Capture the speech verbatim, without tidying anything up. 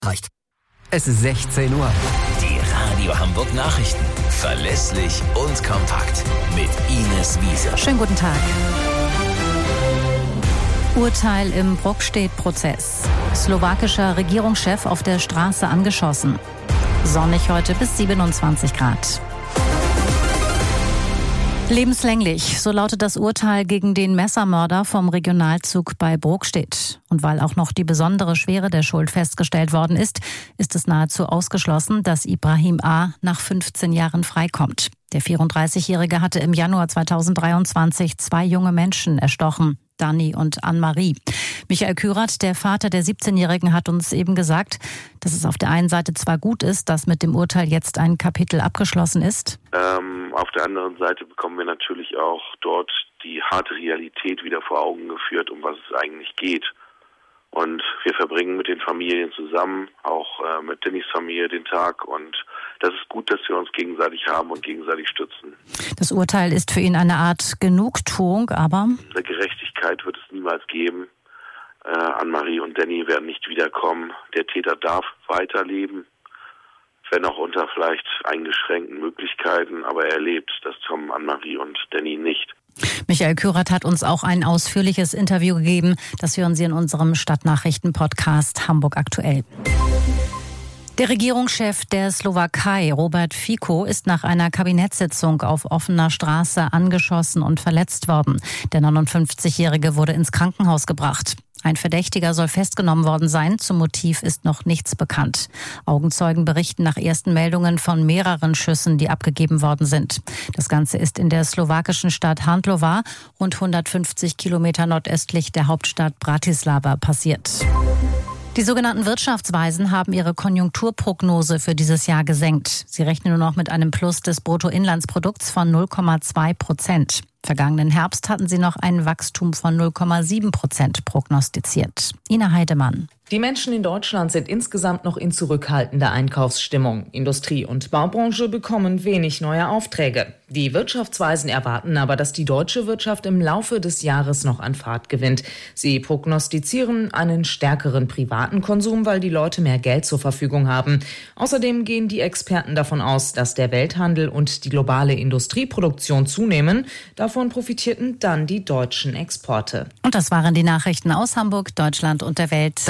Reicht. Es ist sechzehn Uhr. Die Radio Hamburg Nachrichten. Verlässlich und kompakt. Mit Ines Wiese. Schönen guten Tag. Urteil im Brokstedt-Prozess. Slowakischer Regierungschef auf der Straße angeschossen. Sonnig heute bis siebenundzwanzig Grad. Lebenslänglich, so lautet das Urteil gegen den Messermörder vom Regionalzug bei Brokstedt. Und weil auch noch die besondere Schwere der Schuld festgestellt worden ist, ist es nahezu ausgeschlossen, dass Ibrahim A. nach fünfzehn Jahren freikommt. Der vierunddreißigjährige hatte im Januar zweitausenddreiundzwanzig zwei junge Menschen erstochen, Dani und Anne-Marie. Michael Kürath, der Vater der siebzehnjährigen, hat uns eben gesagt, dass es auf der einen Seite zwar gut ist, dass mit dem Urteil jetzt ein Kapitel abgeschlossen ist. Ähm, auf der anderen Seite bekommen wir natürlich auch dort die harte Realität wieder vor Augen geführt, um was es eigentlich geht. Und wir verbringen mit den Familien zusammen, auch äh, mit Dannys Familie den Tag. Und das ist gut, dass wir uns gegenseitig haben und gegenseitig stützen. Das Urteil ist für ihn eine Art Genugtuung, aber eine Gerechtigkeit wird es niemals geben. Äh, Anne-Marie und Danny werden nicht wiederkommen. Der Täter darf weiterleben, wenn auch unter vielleicht eingeschränkten Möglichkeiten. Aber er lebt, das Tom, Anne-Marie und Danny nicht. Michael Kürath hat uns auch ein ausführliches Interview gegeben. Das hören Sie in unserem Stadtnachrichten-Podcast Hamburg aktuell. Der Regierungschef der Slowakei, Robert Fico, ist nach einer Kabinettssitzung auf offener Straße angeschossen und verletzt worden. Der neunundfünfzigjährige wurde ins Krankenhaus gebracht. Ein Verdächtiger soll festgenommen worden sein. Zum Motiv ist noch nichts bekannt. Augenzeugen berichten nach ersten Meldungen von mehreren Schüssen, die abgegeben worden sind. Das Ganze ist in der slowakischen Stadt Handlovar, rund hundertfünfzig Kilometer nordöstlich der Hauptstadt Bratislava, passiert. Die sogenannten Wirtschaftsweisen haben ihre Konjunkturprognose für dieses Jahr gesenkt. Sie rechnen nur noch mit einem Plus des Bruttoinlandsprodukts von null Komma zwei Prozent. Vergangenen Herbst hatten sie noch ein Wachstum von null Komma sieben Prozent prognostiziert. Ina Heidemann. Die Menschen in Deutschland sind insgesamt noch in zurückhaltender Einkaufsstimmung. Industrie- und Baubranche bekommen wenig neue Aufträge. Die Wirtschaftsweisen erwarten aber, dass die deutsche Wirtschaft im Laufe des Jahres noch an Fahrt gewinnt. Sie prognostizieren einen stärkeren privaten Konsum, weil die Leute mehr Geld zur Verfügung haben. Außerdem gehen die Experten davon aus, dass der Welthandel und die globale Industrieproduktion zunehmen. Davon profitierten dann die deutschen Exporte. Und das waren die Nachrichten aus Hamburg, Deutschland und der Welt.